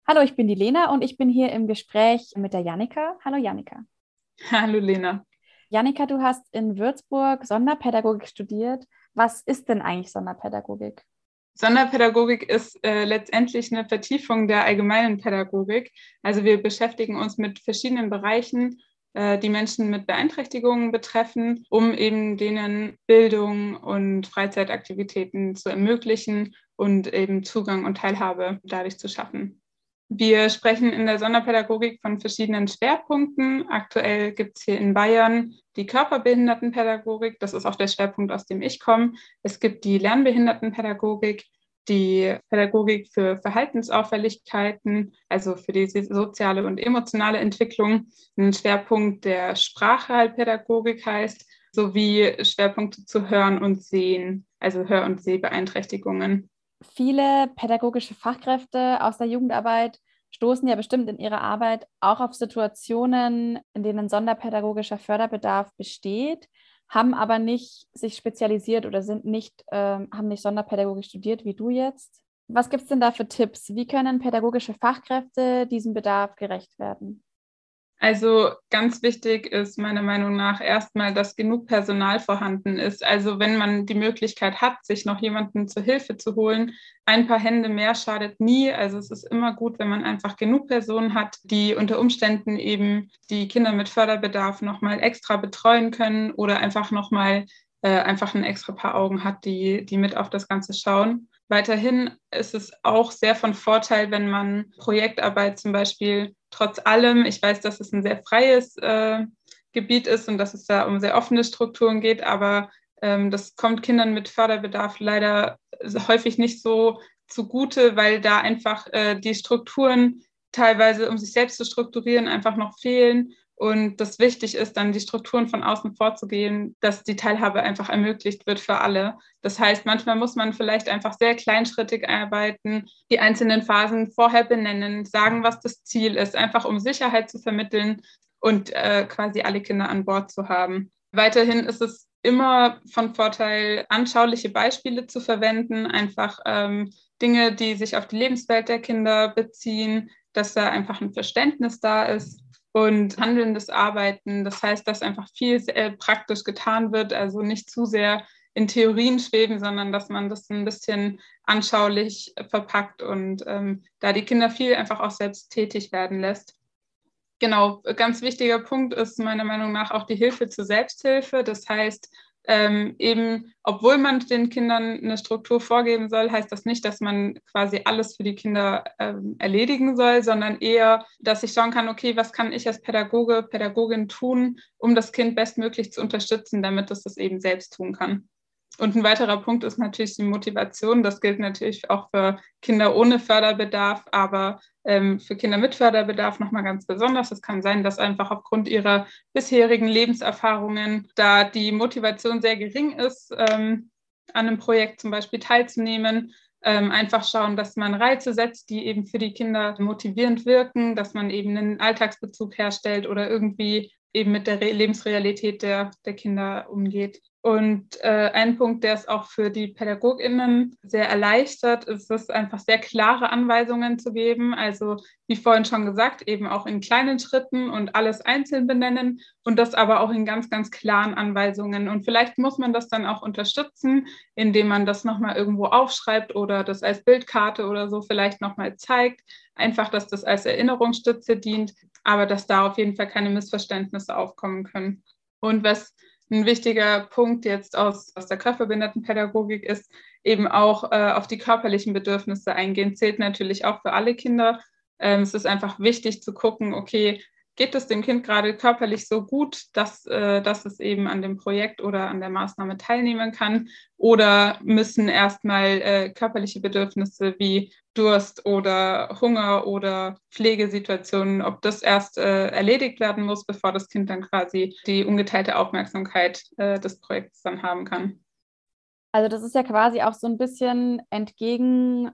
Hallo, ich bin die Lena und ich bin hier im Gespräch mit der Jannika. Hallo Jannika. Hallo Lena. Jannika, du hast in Würzburg Sonderpädagogik studiert. Was ist denn eigentlich Sonderpädagogik? Sonderpädagogik ist letztendlich eine Vertiefung der allgemeinen Pädagogik. Also wir beschäftigen uns mit verschiedenen Bereichen, die Menschen mit Beeinträchtigungen betreffen, um eben denen Bildung und Freizeitaktivitäten zu ermöglichen und eben Zugang und Teilhabe dadurch zu schaffen. Wir sprechen in der Sonderpädagogik von verschiedenen Schwerpunkten. Aktuell gibt es hier in Bayern die Körperbehindertenpädagogik. Das ist auch der Schwerpunkt, aus dem ich komme. Es gibt die Lernbehindertenpädagogik, die Pädagogik für Verhaltensauffälligkeiten, also für die soziale und emotionale Entwicklung. Ein Schwerpunkt der Sprachheilpädagogik heißt, sowie Schwerpunkte zu Hören und Sehen, also Hör- und Sehbeeinträchtigungen. Viele pädagogische Fachkräfte aus der Jugendarbeit stoßen ja bestimmt in ihrer Arbeit auch auf Situationen, in denen sonderpädagogischer Förderbedarf besteht, haben aber nicht sich spezialisiert oder haben nicht Sonderpädagogik studiert wie du jetzt. Was gibt es denn da für Tipps? Wie können pädagogische Fachkräfte diesem Bedarf gerecht werden? Also ganz wichtig ist meiner Meinung nach erstmal, dass genug Personal vorhanden ist. Also wenn man die Möglichkeit hat, sich noch jemanden zur Hilfe zu holen, ein paar Hände mehr schadet nie. Also es ist immer gut, wenn man einfach genug Personen hat, die unter Umständen eben die Kinder mit Förderbedarf nochmal extra betreuen können oder einfach nochmal einfach ein extra paar Augen hat, die mit auf das Ganze schauen. Weiterhin ist es auch sehr von Vorteil, wenn man Projektarbeit zum Beispiel trotz allem, ich weiß, dass es ein sehr freies Gebiet ist und dass es da um sehr offene Strukturen geht, aber das kommt Kindern mit Förderbedarf leider häufig nicht so zugute, weil da einfach die Strukturen teilweise, um sich selbst zu strukturieren, einfach noch fehlen und das wichtig ist, dann die Strukturen von außen vorzugehen, dass die Teilhabe einfach ermöglicht wird für alle. Das heißt, manchmal muss man vielleicht einfach sehr kleinschrittig arbeiten, die einzelnen Phasen vorher benennen, sagen, was das Ziel ist, einfach um Sicherheit zu vermitteln und quasi alle Kinder an Bord zu haben. Weiterhin ist es immer von Vorteil, anschauliche Beispiele zu verwenden, einfach Dinge, die sich auf die Lebenswelt der Kinder beziehen, dass da einfach ein Verständnis da ist und handelndes Arbeiten. Das heißt, dass einfach viel praktisch getan wird, also nicht zu sehr in Theorien schweben, sondern dass man das ein bisschen anschaulich verpackt und da die Kinder viel einfach auch selbst tätig werden lässt. Genau, ganz wichtiger Punkt ist meiner Meinung nach auch die Hilfe zur Selbsthilfe. Das heißt, eben, obwohl man den Kindern eine Struktur vorgeben soll, heißt das nicht, dass man quasi alles für die Kinder erledigen soll, sondern eher, dass ich schauen kann, okay, was kann ich als Pädagoge, Pädagogin tun, um das Kind bestmöglich zu unterstützen, damit es das eben selbst tun kann. Und ein weiterer Punkt ist natürlich die Motivation. Das gilt natürlich auch für Kinder ohne Förderbedarf, aber für Kinder mit Förderbedarf nochmal ganz besonders. Es kann sein, dass einfach aufgrund ihrer bisherigen Lebenserfahrungen da die Motivation sehr gering ist, an einem Projekt zum Beispiel teilzunehmen. Einfach schauen, dass man Reize setzt, die eben für die Kinder motivierend wirken, dass man eben einen Alltagsbezug herstellt oder irgendwie eben mit der Lebensrealität der Kinder umgeht. Und ein Punkt, der es auch für die PädagogInnen sehr erleichtert, ist es einfach sehr klare Anweisungen zu geben. Also wie vorhin schon gesagt, eben auch in kleinen Schritten und alles einzeln benennen und das aber auch in ganz, ganz klaren Anweisungen. Und vielleicht muss man das dann auch unterstützen, indem man das nochmal irgendwo aufschreibt oder das als Bildkarte oder so vielleicht nochmal zeigt. Einfach, dass das als Erinnerungsstütze dient, aber dass da auf jeden Fall keine Missverständnisse aufkommen können. Und was ein wichtiger Punkt jetzt aus der Körperbehindertenpädagogik ist, eben auch auf die körperlichen Bedürfnisse eingehen, zählt natürlich auch für alle Kinder. Es ist einfach wichtig zu gucken, okay, geht es dem Kind gerade körperlich so gut, dass es eben an dem Projekt oder an der Maßnahme teilnehmen kann? Oder müssen erstmal körperliche Bedürfnisse wie Durst oder Hunger oder Pflegesituationen, ob das erst erledigt werden muss, bevor das Kind dann quasi die ungeteilte Aufmerksamkeit des Projekts dann haben kann? Also das ist ja quasi auch so ein bisschen entgegen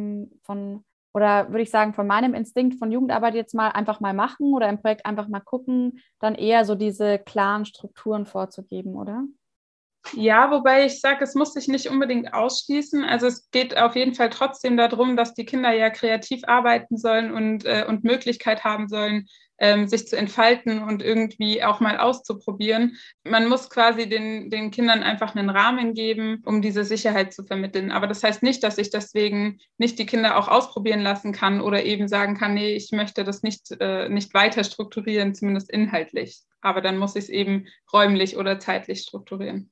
oder würde ich sagen, von meinem Instinkt von Jugendarbeit jetzt mal einfach mal machen oder im Projekt einfach mal gucken, dann eher so diese klaren Strukturen vorzugeben, oder? Ja, wobei ich sage, es muss sich nicht unbedingt ausschließen. Also es geht auf jeden Fall trotzdem darum, dass die Kinder ja kreativ arbeiten sollen und Möglichkeit haben sollen, sich zu entfalten und irgendwie auch mal auszuprobieren. Man muss quasi den Kindern einfach einen Rahmen geben, um diese Sicherheit zu vermitteln. Aber das heißt nicht, dass ich deswegen nicht die Kinder auch ausprobieren lassen kann oder eben sagen kann, nee, ich möchte das nicht weiter strukturieren, zumindest inhaltlich. Aber dann muss ich es eben räumlich oder zeitlich strukturieren.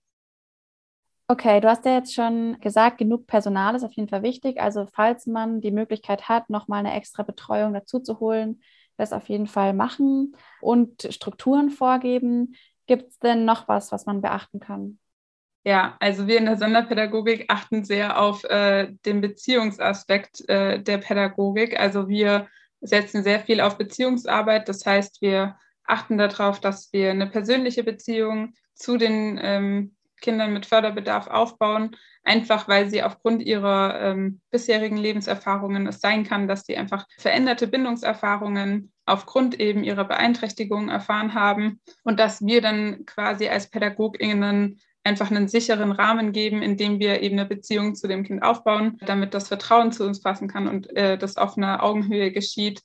Okay, du hast ja jetzt schon gesagt, genug Personal ist auf jeden Fall wichtig. Also falls man die Möglichkeit hat, nochmal eine extra Betreuung dazu zu holen, das auf jeden Fall machen und Strukturen vorgeben. Gibt es denn noch was, was man beachten kann? Ja, also wir in der Sonderpädagogik achten sehr auf den Beziehungsaspekt der Pädagogik. Also wir setzen sehr viel auf Beziehungsarbeit. Das heißt, wir achten darauf, dass wir eine persönliche Beziehung zu den Kindern mit Förderbedarf aufbauen, einfach weil sie aufgrund ihrer bisherigen Lebenserfahrungen es sein kann, dass sie einfach veränderte Bindungserfahrungen aufgrund eben ihrer Beeinträchtigung erfahren haben und dass wir dann quasi als PädagogInnen einfach einen sicheren Rahmen geben, in dem wir eben eine Beziehung zu dem Kind aufbauen, damit das Vertrauen zu uns fassen kann und das auf einer Augenhöhe geschieht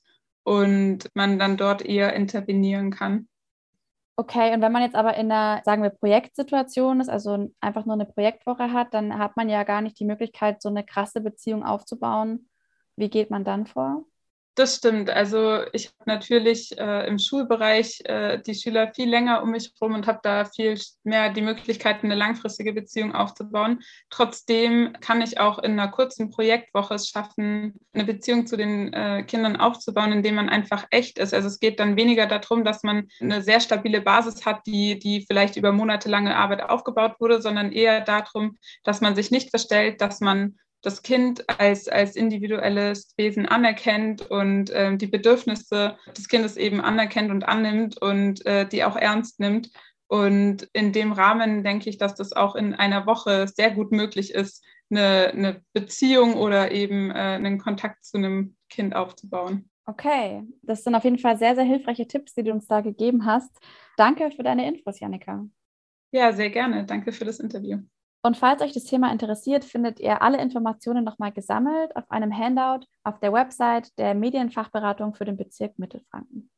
und man dann dort eher intervenieren kann. Okay, und wenn man jetzt aber in einer, sagen wir, Projektsituation ist, also einfach nur eine Projektwoche hat, dann hat man ja gar nicht die Möglichkeit, so eine krasse Beziehung aufzubauen. Wie geht man dann vor? Das stimmt. Also ich habe natürlich im Schulbereich die Schüler viel länger um mich herum und habe da viel mehr die Möglichkeit, eine langfristige Beziehung aufzubauen. Trotzdem kann ich auch in einer kurzen Projektwoche es schaffen, eine Beziehung zu den Kindern aufzubauen, indem man einfach echt ist. Also es geht dann weniger darum, dass man eine sehr stabile Basis hat, die vielleicht über monatelange Arbeit aufgebaut wurde, sondern eher darum, dass man sich nicht verstellt, dass man das Kind als individuelles Wesen anerkennt und die Bedürfnisse des Kindes eben anerkennt und annimmt und die auch ernst nimmt. Und in dem Rahmen denke ich, dass das auch in einer Woche sehr gut möglich ist, eine Beziehung oder eben einen Kontakt zu einem Kind aufzubauen. Okay, das sind auf jeden Fall sehr, sehr hilfreiche Tipps, die du uns da gegeben hast. Danke für deine Infos, Jannika. Ja, sehr gerne. Danke für das Interview. Und falls euch das Thema interessiert, findet ihr alle Informationen nochmal gesammelt auf einem Handout auf der Website der Medienfachberatung für den Bezirk Mittelfranken.